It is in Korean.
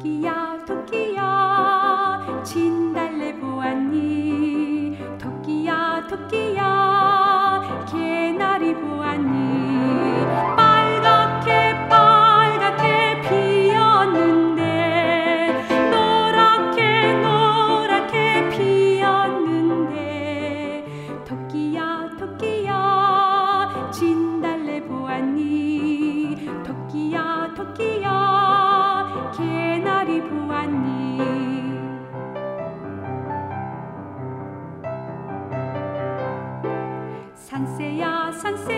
토끼야 토끼야 진달래 보았니. 토끼야 토끼야 개나리 보았니. 빨갛게 빨갛게 피었는데 노랗게 노랗게 피었는데. 토끼야 토끼야 진달래 보았니. 토끼야 토끼야 개나리 보았니. 산새야 산새